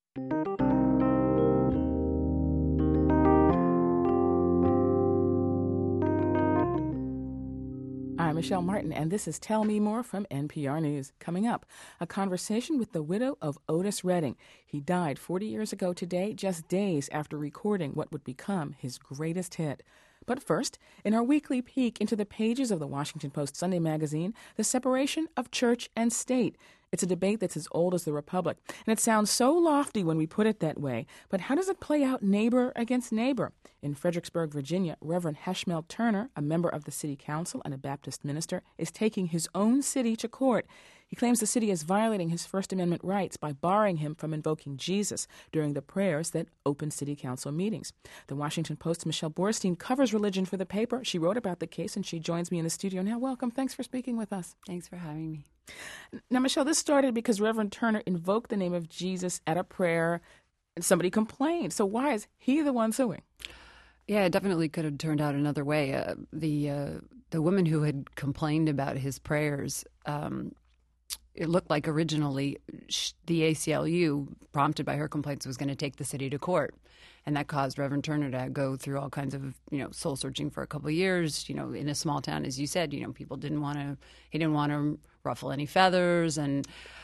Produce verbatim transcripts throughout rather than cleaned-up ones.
I'm Michelle Martin, and this is Tell Me More from N P R News. Coming up, a conversation with the widow of Otis Redding. He died forty years ago today, just days after recording what would become his greatest hit. But first, in our weekly peek into the pages of the Washington Post Sunday magazine, the separation of church and state. It's a debate that's as old as the Republic, and it sounds so lofty when we put it that way. But how does it play out neighbor against neighbor? In Fredericksburg, Virginia, Reverend Heshmel Turner, a member of the city council and a Baptist minister, is taking his own city to court. He claims the city is violating his First Amendment rights by barring him from invoking Jesus during the prayers that open city council meetings. The Washington Post's Michelle Borstein covers religion for the paper. She wrote about the case, and she joins me in the studio now. Welcome. Thanks for speaking with us. Thanks for having me. Now, Michelle, this started because Reverend Turner invoked the name of Jesus at a prayer, and somebody complained. So why is he the one suing? Yeah, it definitely could have turned out another way. Uh, the uh, the woman who had complained about his prayers, um, it looked like originally sh- the A C L U, prompted by her complaints, was going to take the city to court. And that caused Reverend Turner to go through all kinds of, you know, soul searching for a couple of years. You know, in a small town, as you said, you know, people didn't want to, he didn't want to ruffle any feathers. And,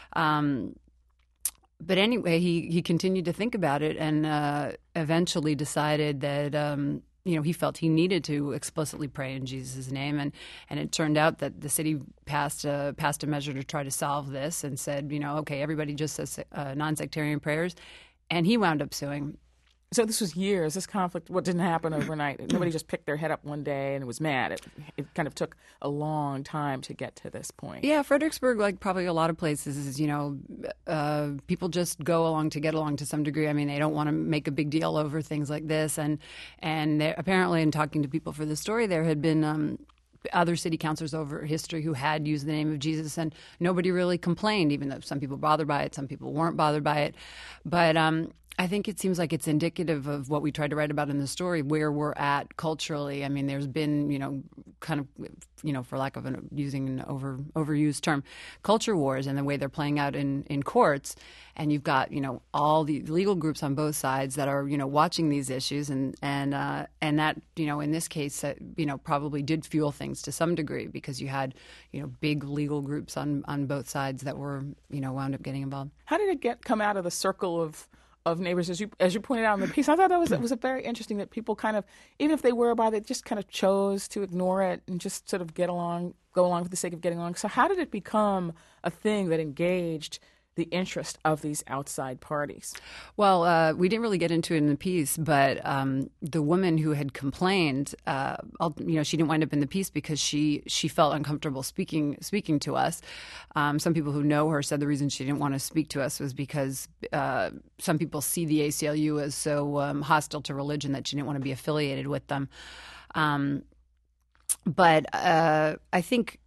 um, but anyway, he, he continued to think about it and uh, eventually decided that, um, you know, he felt he needed to explicitly pray in Jesus' name. And, and it turned out that the city passed a, passed a measure to try to solve this and said, you know, okay, everybody just says uh, non-sectarian prayers. And he wound up suing. So this was years. This conflict, what didn't happen overnight. Nobody just picked their head up one day and was mad. It, it kind of took a long time to get to this point. Yeah, Fredericksburg, like probably a lot of places, is, you know, uh, people just go along to get along to some degree. I mean, they don't want to make a big deal over things like this. And and apparently, in talking to people for the story, there had been um, other city councilors over history who had used the name of Jesus, and nobody really complained, even though some people bothered by it, some people weren't bothered by it. But um, I think it seems like it's indicative of what we tried to write about in the story, where we're at culturally. I mean, there's been, you know, kind of, you know, for lack of an, using an over overused term, culture wars and the way they're playing out in, in courts. And you've got, you know, all the legal groups on both sides that are, you know, watching these issues. And and uh, and that, you know, in this case, uh, you know, probably did fuel things to some degree, because you had, you know, big legal groups on, on both sides that were, you know, wound up getting involved. How did it get come out of the circle of of neighbors, as you as you pointed out in the piece? I thought that was it was a very interesting that people kind of, even if they were about it, just kind of chose to ignore it and just sort of get along, go along for the sake of getting along. So how did it become a thing that engaged the interest of these outside parties? Well, uh, we didn't really get into it in the piece, but um, the woman who had complained, uh, you know, she didn't wind up in the piece because she she felt uncomfortable speaking speaking to us. Um, some people who know her said the reason she didn't want to speak to us was because uh, some people see the A C L U as so um, hostile to religion that she didn't want to be affiliated with them. Um, but uh, I think.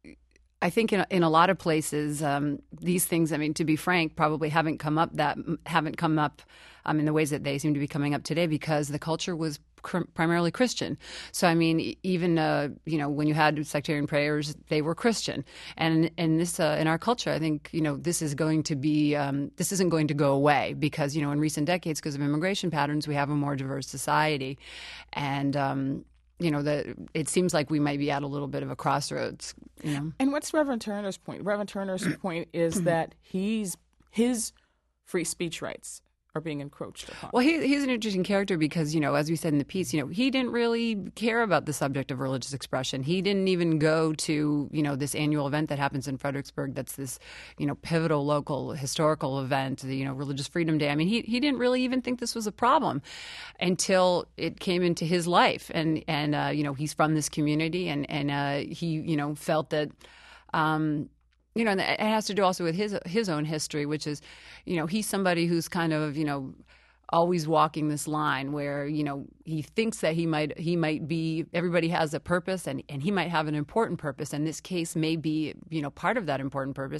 I think in, in a lot of places, um, these things, I mean, to be frank, probably haven't come up that haven't come up um, in the ways that they seem to be coming up today, because the culture was cr- primarily Christian. So, I mean, even uh, you know, when you had sectarian prayers, they were Christian. And in this, uh, in our culture, I think, you know, this is going to be um, this isn't going to go away, because, you know, in recent decades, because of immigration patterns, we have a more diverse society, and um, you know, the, it seems like we might be at a little bit of a crossroads, you know. And what's Reverend Turner's point? Reverend Turner's point is that he's his free speech rights are being encroached upon. Well, he, he's an interesting character because, you know, as we said in the piece, you know, he didn't really care about the subject of religious expression. He didn't even go to, you know, this annual event that happens in Fredericksburg that's this, you know, pivotal local historical event, the, you know, Religious Freedom Day. I mean, he, he didn't really even think this was a problem until it came into his life. And, and uh, you know, he's from this community, and, and uh, he, you know, felt that um, you know, and it has to do also with his his own history, which is, you know, he's somebody who's kind of, you know, always walking this line where, you know, he thinks that he might he might be, everybody has a purpose, and, and he might have an important purpose, and this case may be, you know, part of that important purpose.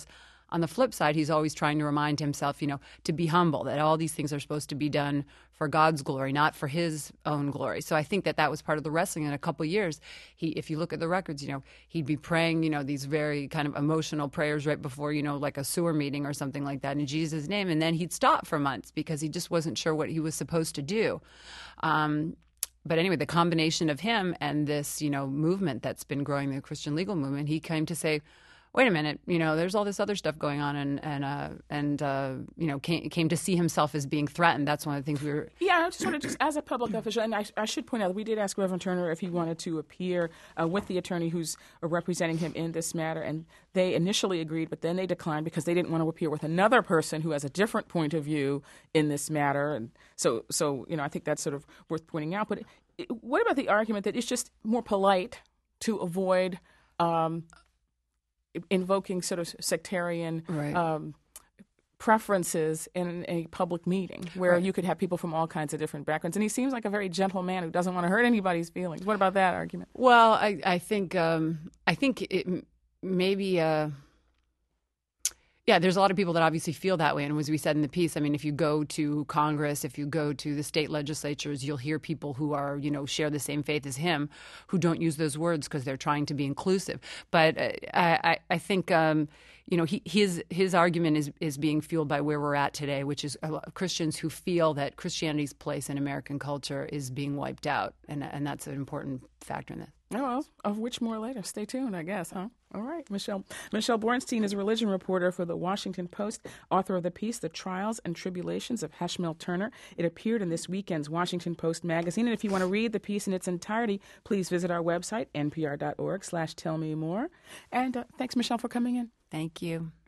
on the flip side, he's always trying to remind himself, you know, to be humble, that all these things are supposed to be done for God's glory, not for his own glory. So I think that that was part of the wrestling. In a couple of years, he, if you look at the records, you know, he'd be praying, you know, these very kind of emotional prayers right before, you know, like a sewer meeting or something like that in Jesus' name. And then he'd stop for months because he just wasn't sure what he was supposed to do. Um, But anyway, the combination of him and this, you know, movement that's been growing, the Christian legal movement, he came to say, wait a minute, you know, there's all this other stuff going on, and and uh, and uh, you know, came, came to see himself as being threatened. That's one of the things we were. Yeah, I just wanted to, just as a public official, and I, I should point out that we did ask Reverend Turner if he wanted to appear uh, with the attorney who's uh, representing him in this matter, and they initially agreed, but then they declined because they didn't want to appear with another person who has a different point of view in this matter, and so so you know, I think that's sort of worth pointing out. But it, it, what about the argument that it's just more polite to avoid Um, invoking sort of sectarian right. um, preferences in a public meeting where right. you could have people from all kinds of different backgrounds. And he seems like a very gentle man who doesn't want to hurt anybody's feelings. What about that argument? Well, I, I think um, I think it maybe uh, yeah, there's a lot of people that obviously feel that way. And as we said in the piece, I mean, if you go to Congress, if you go to the state legislatures, you'll hear people who are, you know, share the same faith as him who don't use those words because they're trying to be inclusive. But uh, I, I think, um, you know, he, his his argument is, is being fueled by where we're at today, which is a lot of Christians who feel that Christianity's place in American culture is being wiped out. And, and that's an important factor in this. Oh, well, of which more later. Stay tuned, I guess, huh? All right, Michelle. Michelle Bornstein is a religion reporter for the Washington Post, author of the piece, The Trials and Tribulations of Heshmel Turner. It appeared in this weekend's Washington Post magazine. And if you want to read the piece in its entirety, please visit our website, npr.org slash tell me more. And uh, thanks, Michelle, for coming in. Thank you.